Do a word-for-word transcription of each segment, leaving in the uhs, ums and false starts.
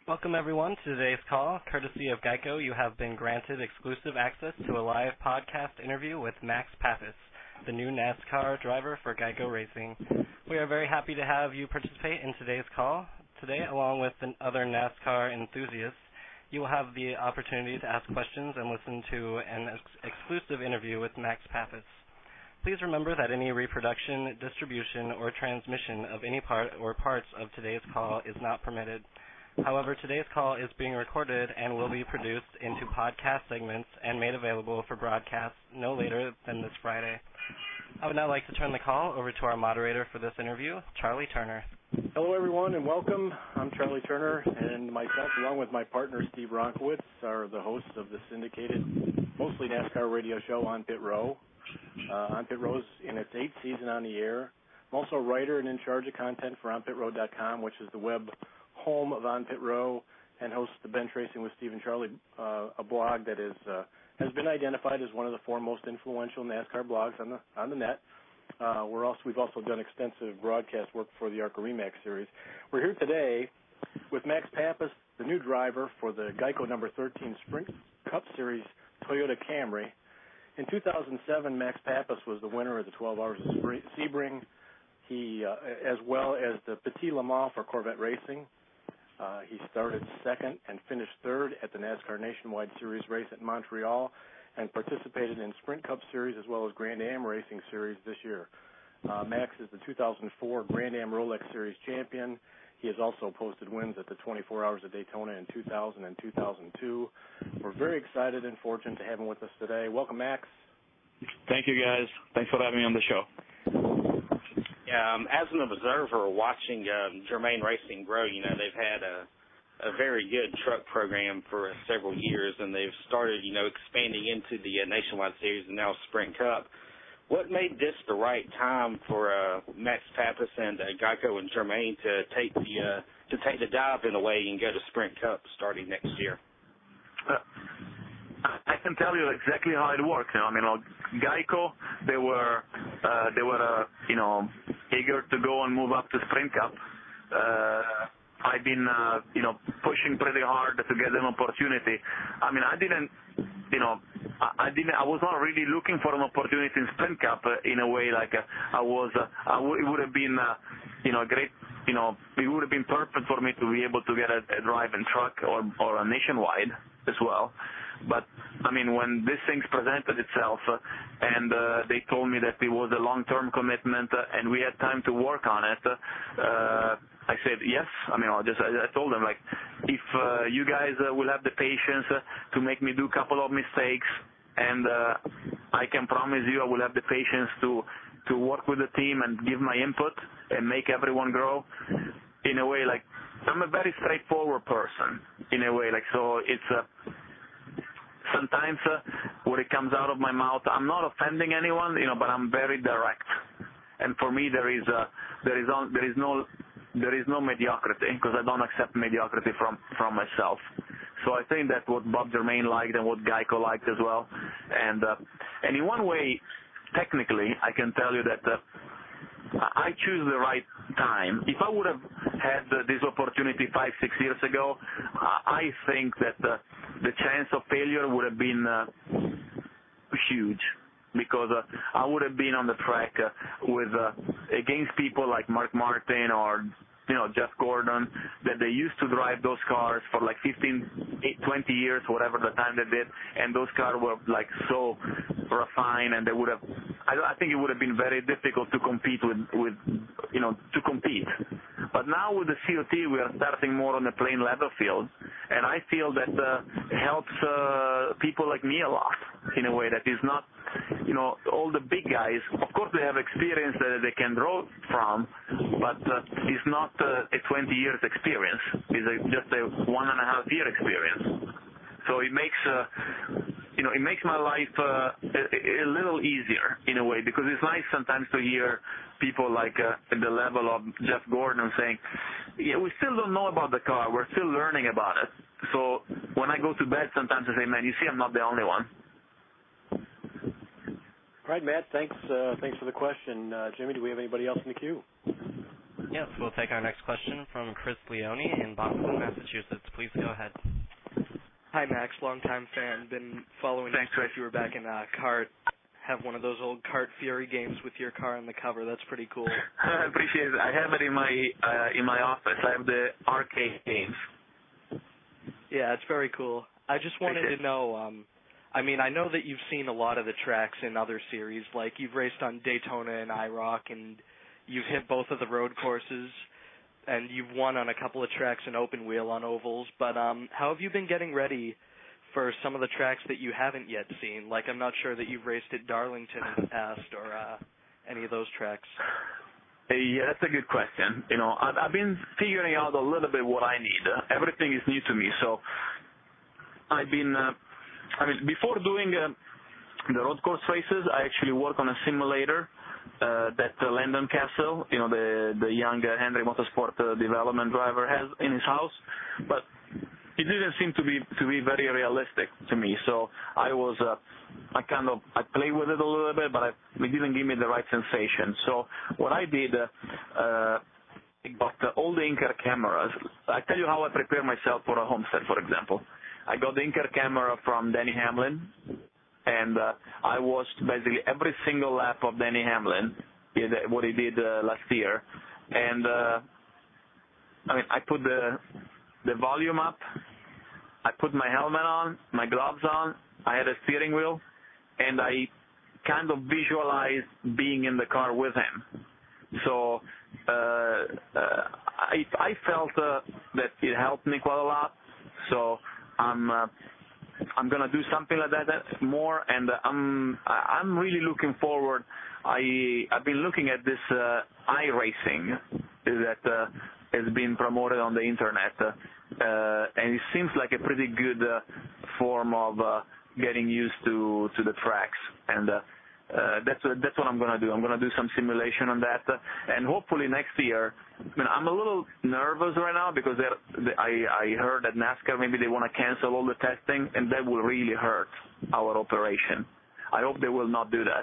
Welcome, everyone, to today's call. Courtesy of Geico, you have been granted exclusive access to a live podcast interview with Max Papis, the new NASCAR driver for Geico Racing. We are very happy to have you participate in today's call. Today, along with the other NASCAR enthusiasts, you will have the opportunity to ask questions and listen to an ex- exclusive interview with Max Papis. Please remember that any reproduction, distribution, or transmission of any part or parts of today's call is not permitted. However, today's call is being recorded and will be produced into podcast segments and made available for broadcast no later than this Friday. I would now like to turn the call over to our moderator for this interview, Charlie Turner. Hello, everyone, and welcome. I'm Charlie Turner, and myself, along with my partner, Steve Ronkowitz, are the hosts of the syndicated, mostly NASCAR radio show On Pit Row. Uh, On Pit Row's in its eighth season on the air. I'm also a writer and in charge of content for on pit row dot com, which is the web home of On Pit Row, and hosts the Bench Racing with Steve and Charlie, uh, a blog that is uh, has been identified as one of the four most influential NASCAR blogs on the on the net. Uh, we're also we've also done extensive broadcast work for the ARCA Remax series. We're here today with Max Papis, the new driver for the Geico number thirteen Sprint Cup Series Toyota Camry. In two thousand seven, Max Papis was the winner of the twelve Hours of Sebring, he uh, as well as the Petit Le Mans for Corvette Racing. Uh, he started second and finished third at the NASCAR Nationwide Series race at Montreal and participated in Sprint Cup Series as well as Grand Am Racing Series this year. Uh, Max is the two thousand four Grand Am Rolex Series champion. He has also posted wins at the twenty-four Hours of Daytona in two thousand and two thousand two. We're very excited and fortunate to have him with us today. Welcome, Max. Thank you, guys. Thanks for having me on the show. Yeah, um, as an observer watching um, Germain Racing grow, you know, they've had a, a very good truck program for uh, several years, and they've started, you know, expanding into the uh, Nationwide Series and now Sprint Cup. What made this the right time for uh, Max Papis and uh, Geico and Germain to take the uh, to take the dive in a way and go to Sprint Cup starting next year? Uh, I can tell you exactly how it works. You know, I mean, like, Geico, they were uh, they were uh, you know eager to go and move up to Sprint Cup. Uh, I've been uh, you know pushing pretty hard to get an opportunity. I mean, I didn't you know. I didn't. I was not really looking for an opportunity in Sprint Cup uh, in a way like uh, I was. Uh, I w- it would have been, uh, you know, a great. You know, it would have been perfect for me to be able to get a, a drive-in truck or or a Nationwide as well. But I mean, when this thing presented itself, uh, and uh, they told me that it was a long-term commitment uh, and we had time to work on it. Uh, I said yes. I mean, I just I, I told them like, if uh, you guys uh, will have the patience uh, to make me do a couple of mistakes, and uh, I can promise you I will have the patience to to work with the team and give my input and make everyone grow. In a way, like I'm a very straightforward person. In a way, like so it's. Uh, Sometimes uh, when it comes out of my mouth, I'm not offending anyone, you know, but I'm very direct. And for me, there is uh, there is on, there is no there is no mediocrity because I don't accept mediocrity from from myself. So I think that's what Bob Germain liked and what Geico liked as well. And uh, and in one way, technically, I can tell you that. Uh, I choose the right time. If I would have had uh, this opportunity five, six years ago, uh, I think that uh, the chance of failure would have been uh, huge because uh, I would have been on the track uh, with uh, against people like Mark Martin or you know Jeff Gordon that they used to drive those cars for like fifteen, twenty years, whatever the time they did, and those cars were like so refined, and they would have. I, I think it would have been very difficult to compete with, with, you know, to compete. But now with the C O T, we are starting more on a plain level field, and I feel that uh, it helps uh, people like me a lot in a way that is not, you know, all the big guys. Of course, they have experience that they can draw from, but uh, it's not uh, a twenty years experience. It's a, just a one and a half year experience. So it makes. Uh, You know, it makes my life uh, a, a little easier in a way because it's nice sometimes to hear people like uh, at the level of Jeff Gordon saying, yeah, we still don't know about the car. We're still learning about it. So when I go to bed, sometimes I say, man, you see, I'm not the only one. All right, Matt, thanks uh, thanks for the question. Uh, Jimmy, do we have anybody else in the queue? Yes, we'll take our next question from Chris Leone in Boston, Massachusetts. Please go ahead. Hi, Max. Longtime fan. Been following Thanks, you Chris. since you were back in uh, Kart. Have one of those old Kart Fury games with your car on the cover. That's pretty cool. I appreciate it. I have it in my uh, in my office. I have the arcade games. Yeah, it's very cool. I just wanted Appreciate to know, um, I mean, I know that you've seen a lot of the tracks in other series. Like, you've raced on Daytona and I ROC, and you've hit both of the road courses, and you've won on a couple of tracks in open wheel on ovals. But um, how have you been getting ready for some of the tracks that you haven't yet seen? Like, I'm not sure that you've raced at Darlington in the past or uh, any of those tracks. Uh, yeah, that's a good question. You know, I've, I've been figuring out a little bit what I need. Uh, everything is new to me, so I've been. Uh, I mean, before doing uh, the road course races, I actually work on a simulator uh, that uh, Landon Castle, you know, the the young uh, Henry Motorsport uh, development driver, has in his house, but it didn't seem to be to be very realistic to me. So I was. Uh, I kind of I played with it a little bit, but I, it didn't give me the right sensation. So what I did, uh, uh, I got uh, all the Inker cameras. I tell you how I prepare myself for a Homestead, for example. I got the Inker camera from Denny Hamlin, and uh, I watched basically every single lap of Denny Hamlin, what he did uh, last year. And uh, I mean, I put the the volume up. I put my helmet on, my gloves on. I had a steering wheel, and I kind of visualized being in the car with him. So uh, uh, I, I felt uh, that it helped me quite a lot. So I'm uh, I'm gonna do something like that more, and I'm I'm really looking forward. I I've been looking at this uh, iRacing that uh, has been promoted on the internet, uh, and it seems like a pretty good uh, form of uh, getting used to to the tracks, and uh, uh, that's uh, that's what I'm gonna do. I'm gonna do some simulation on that, uh, and hopefully next year. I mean, I'm a little nervous right now because they're, they, I I heard that NASCAR maybe they want to cancel all the testing, and that will really hurt our operation. I hope they will not do that.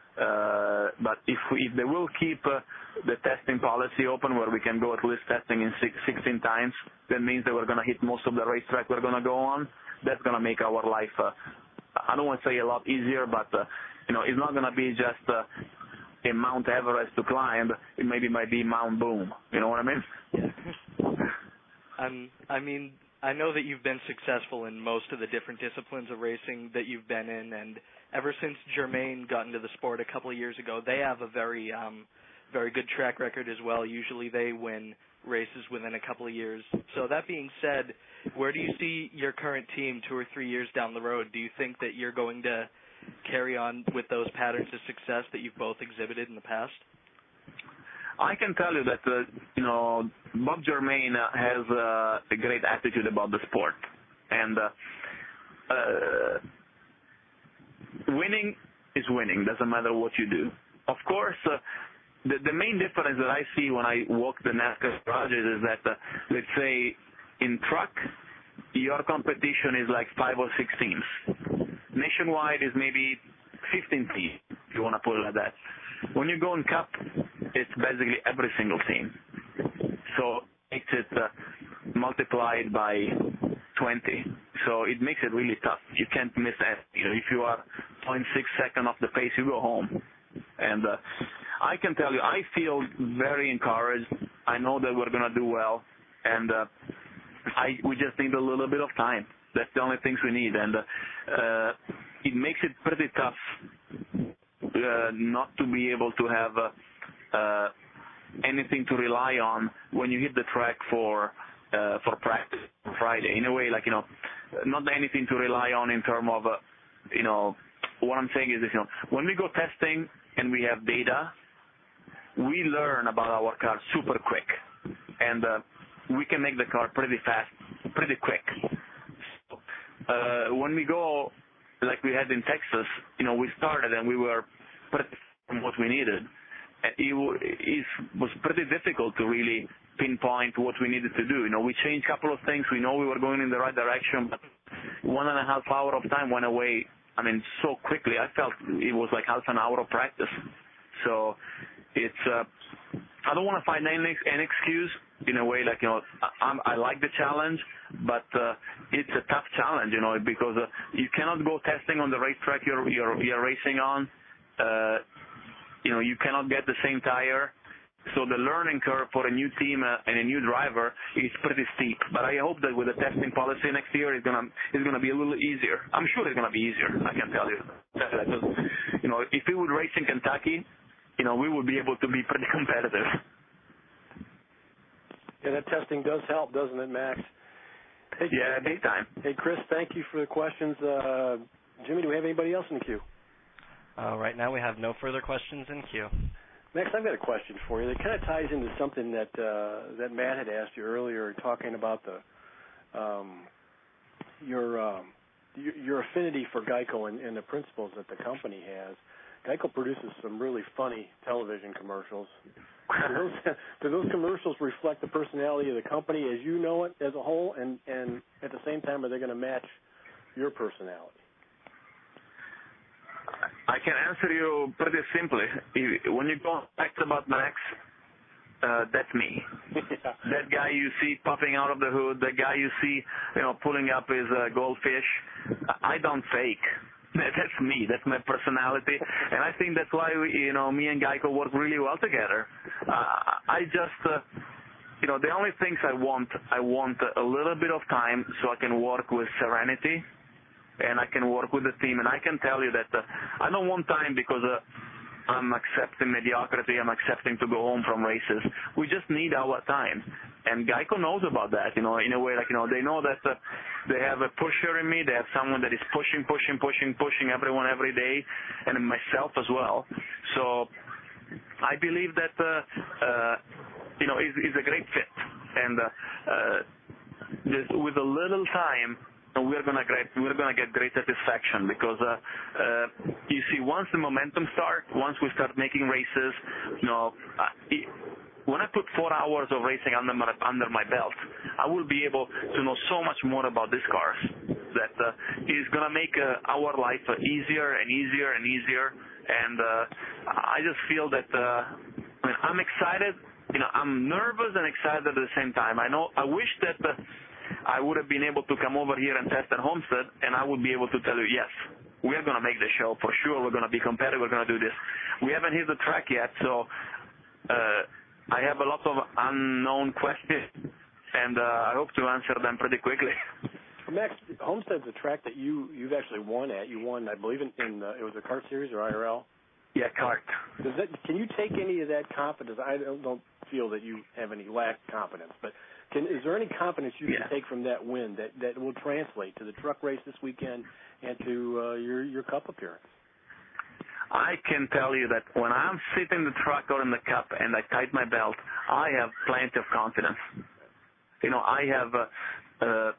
Uh, but if we, if they will keep uh, the testing policy open where we can go at least testing in six, sixteen times, that means that we're going to hit most of the racetrack we're going to go on. That's going to make our life, uh, I don't want to say a lot easier, but, uh, you know, it's not going to be just uh, a Mount Everest to climb. It maybe might be Mount Boom. You know what I mean? um, I mean, I know that you've been successful in most of the different disciplines of racing that you've been in, and ever since Germain got into the sport a couple of years ago, they have a very, um, very good track record as well. Usually they win races within a couple of years. So that being said, where do you see your current team two or three years down the road? Do you think that you're going to carry on with those patterns of success that you've both exhibited in the past? I can tell you that, uh, you know, Bob Germain uh, has uh, a great attitude about the sport. And uh, uh, winning is winning, doesn't matter what you do. Of course, uh, the, the main difference that I see when I walk the NASCAR garages is that, uh, let's say, in truck, your competition is like five or six teams. Nationwide is maybe fifteen teams, if you want to put it like that. When you go in Cup, it's basically every single team. So it makes it uh, multiplied by twenty. So it makes it really tough. You can't miss anything. You know, if you are zero point six seconds off the pace, you go home. And uh, I can tell you, I feel very encouraged. I know that we're going to do well. And uh, I we just need a little bit of time. That's the only things we need. And uh, uh, it makes it pretty tough uh, not to be able to have uh, uh, anything to rely on when you hit the track for uh, for practice on Friday. In a way, like, you know, not anything to rely on in terms of, uh, you know, what I'm saying is this, you know, when we go testing and we have data, we learn about our car super quick. And uh, we can make the car pretty fast, pretty quick. So, uh, when we go, like we had in Texas, you know, we started and we were pretty from what we needed. And it, it was pretty difficult to really pinpoint what we needed to do. You know, we changed a couple of things. We know we were going in the right direction, but one and a half hour of time went away, I mean, so quickly. I felt it was like half an hour of practice. So it's uh, I don't want to find any any excuse in a way, like, you know, I, I'm, I like the challenge, but uh, it's a tough challenge, you know, because uh, you cannot go testing on the racetrack you're you're, you're racing on. Uh, you know, you cannot get the same tire. So the learning curve for a new team uh, and a new driver is pretty steep. But I hope that with the testing policy next year, it's gonna it's gonna be a little easier. I'm sure it's gonna be easier. I can tell you. You know, if we would race in Kentucky, you know, we would be able to be pretty competitive. Yeah, that testing does help, doesn't it, Max? Hey, yeah, big time. Hey, Chris, thank you for the questions. Uh, Jimmy, do we have anybody else in the queue? Uh, right now, we have no further questions in queue. Max, I've got a question for you that kind of ties into something that uh, that Matt had asked you earlier, talking about the um, your, um, your your affinity for Geico and, and the principles that the company has. Geico produces some really funny television commercials. Do those, do those commercials reflect the personality of the company as you know it as a whole, and, and at the same time, are they going to match your personality? I can answer you pretty simply. When you go back about Max, uh, that's me. Yeah. That guy you see popping out of the hood, the guy you see, you know, pulling up his uh, goldfish, I don't fake. That's me. That's my personality, and I think that's why we, you know, me and Geico work really well together. Uh, I just, uh, you know, the only things I want, I want a little bit of time so I can work with serenity. And I can work with the team, and I can tell you that uh, I don't want time because uh, I'm accepting mediocrity. I'm accepting to go home from races. We just need our time, and Geico knows about that. You know, in a way, like, you know, they know that uh, they have a pusher in me. They have someone that is pushing, pushing, pushing, pushing everyone every day, and myself as well. So I believe that uh, uh, you know is is a great fit, and uh, uh, just with a little time. And we're gonna get we're gonna get great satisfaction because uh, uh, you see, once the momentum starts, once we start making races, you know, uh, it, when I put four hours of racing under my, under my belt, I will be able to know so much more about these cars that uh, is gonna make uh, our life uh, easier and easier and easier. And uh, I just feel that uh, I mean, I'm excited. You know, I'm nervous and excited at the same time. I know. I wish that. Uh, I would have been able to come over here and test at Homestead, and I would be able to tell you, yes, we're going to make the show for sure. We're going to be competitive. We're going to do this. We haven't hit the track yet, so uh, I have a lot of unknown questions, and uh, I hope to answer them pretty quickly. Max, Homestead's a track that you, you've actually won at. You won, I believe, in, in uh, it was a kart series or I R L? Yeah, kart. Does that, can you take any of that confidence? I don't, don't feel that you have any lack of confidence, but Can, is there any confidence you yeah. can take from that win that, that will translate to the truck race this weekend and to uh, your your Cup appearance? I can tell you that when I'm sitting in the truck or in the Cup and I tighten my belt, I have plenty of confidence. You know, I have, uh, uh,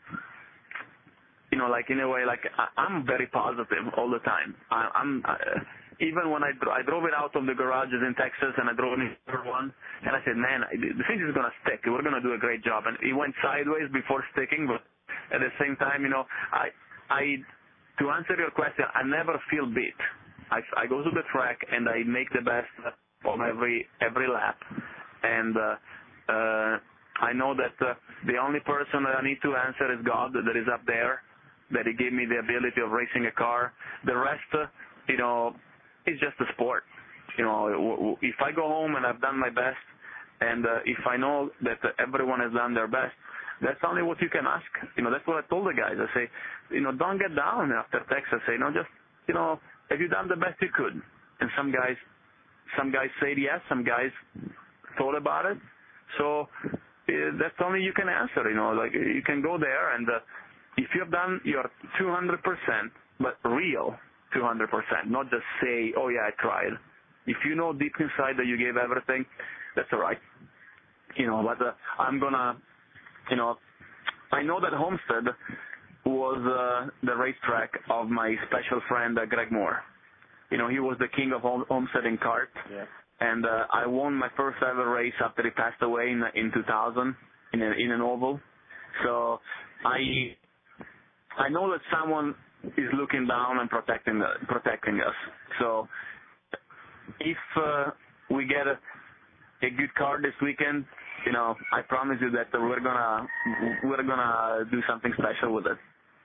you know, like in a way, like I, I'm very positive all the time. I, I'm. Uh, Even when I, dro- I drove it out of the garages in Texas and I drove it in one, and I said, man, the thing is going to stick. We're going to do a great job. And it went sideways before sticking, but at the same time, you know, I, I, to answer your question, I never feel beat. I, I go to the track and I make the best of every every lap, and uh, uh, I know that uh, the only person that I need to answer is God that is up there, that He gave me the ability of racing a car. The rest, uh, you know. It's just a sport. You know, if I go home and I've done my best, and uh, if I know that uh, everyone has done their best, that's only what you can ask. You know, that's what I told the guys. I say, you know, don't get down after Texas. I say, no, just, you know, have you done the best you could? And some guys, some guys said yes. Some guys thought about it. So uh, that's only you can answer. You know, like you can go there, and uh, if you've done your two hundred percent, but real. two hundred percent, not just say, oh, yeah, I tried. If you know deep inside that you gave everything, that's all right. You know, but uh, I'm going to, you know, I know that Homestead was uh, the racetrack of my special friend, uh, Greg Moore. You know, he was the king of Homestead in kart. Yeah. And uh, I won my first ever race after he passed away in, in two thousand in, a, in an oval. So I I know that someone is looking down and protecting the, protecting us. So if uh, we get a, a good car this weekend, you know, I promise you that we're gonna we're gonna do something special with it.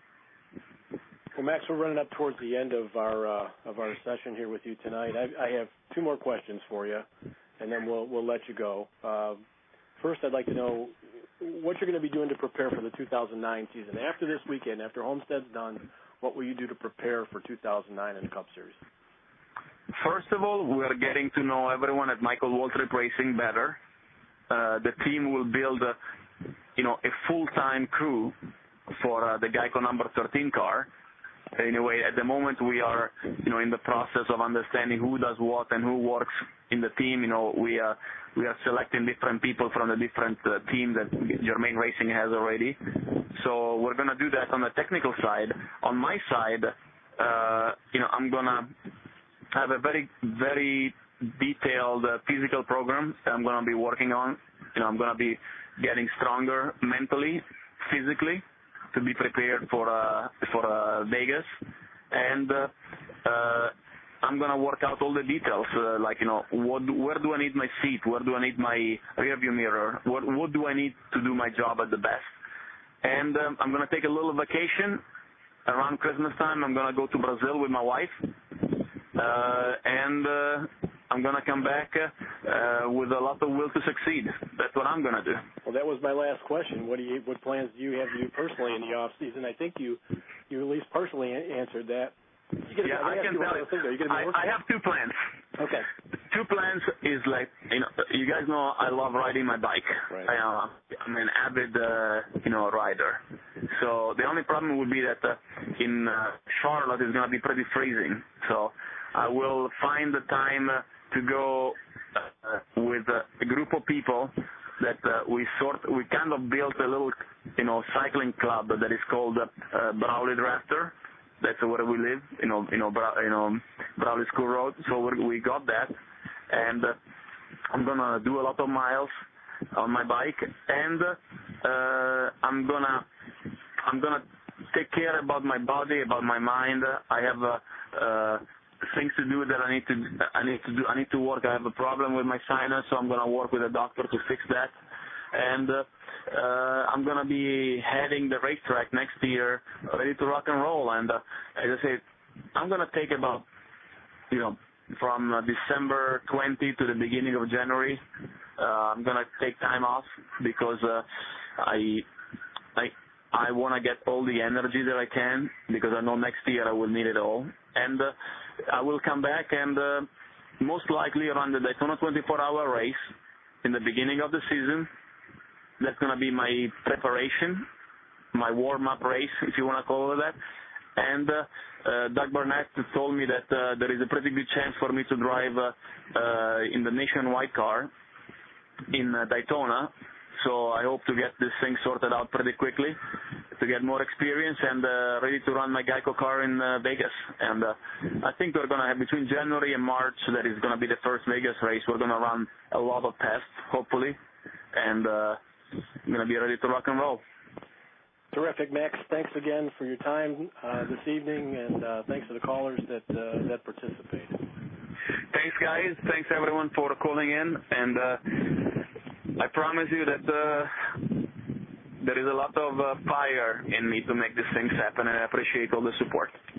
Well, Max, we're running up towards the end of our uh, of our session here with you tonight. I, I have two more questions for you, and then we'll we'll let you go. Uh, first, I'd like to know what you're going to be doing to prepare for the two thousand nine season. After this weekend, after Homestead's done, what will you do to prepare for two thousand nine in the Cup Series? First of all, we're getting to know everyone at Michael Waltrip Racing better. Uh, the team will build, a, you know, a full-time crew for uh, the Geico number thirteen car. Anyway, at the moment we are, you know, in the process of understanding who does what and who works in the team. You know, we are we are selecting different people from the different uh, teams that Germain Racing has already. So we're gonna do that on the technical side. On my side, uh, you know, I'm gonna have a very very detailed uh, physical program that I'm gonna be working on. You know, I'm gonna be getting stronger mentally, physically, to be prepared for uh, for uh, Vegas, and uh, uh, I'm gonna work out all the details, uh, like you know, what, where do I need my seat, where do I need my rear view mirror, what what do I need to do my job at the best, and um, I'm gonna take a little vacation around Christmas time. I'm gonna go to Brazil with my wife, uh, and uh, I'm gonna come back uh, with a lot of will to succeed. That's what I'm gonna do. Well, that was my last question. What do you, what plans do you have to do personally in the off season? I think you, you at least personally answered that. Gonna, yeah, I, I can tell you. you I, I have two plans. Okay. Two plans is like, you know, you guys know I love riding my bike. Right. I, uh, I'm an avid, uh, you know, rider. So the only problem would be that uh, in uh, Charlotte it's gonna be pretty freezing. So I will find the time uh, to go uh, with uh, a group of people that uh, we sort we kind of built a little, you know, cycling club that is called uh, uh, Brawley Drafter. That's where we live, you know, you know, Bra- you know, Brawley School Road. So we we got that, and uh, I'm gonna do a lot of miles on my bike, and uh, I'm gonna I'm gonna take care about my body, about my mind. I have uh, uh, things to do that I need to I need to do I need to work. I have a problem with my sinus, so I'm gonna work with a doctor to fix that, and uh, uh, I'm gonna be heading the racetrack next year, ready to rock and roll. And uh, as I said, I'm gonna take about you know from uh, December twentieth to the beginning of January. Uh, I'm gonna take time off because uh, I I I want to get all the energy that I can, because I know next year I will need it all. And uh, I will come back and uh, most likely run the Daytona twenty-four hour race in the beginning of the season. That's going to be my preparation, my warm-up race, if you want to call it that. And uh, uh, Doug Barnett told me that uh, there is a pretty good chance for me to drive uh, uh, in the Nationwide car in uh, Daytona. So I hope to get this thing sorted out pretty quickly, to get more experience and uh, ready to run my Geico car in uh, Vegas. And uh, I think we're going to have between January and March, that is going to be the first Vegas race. We're going to run a lot of tests, hopefully, and uh, I'm going to be ready to rock and roll. Terrific, Max. Thanks again for your time uh, this evening, and uh, thanks to the callers that uh, that participated. Thanks, guys. Thanks, everyone, for calling in. And uh, I promise you that uh, there is a lot of uh, fire in me to make these things happen, and I appreciate all the support.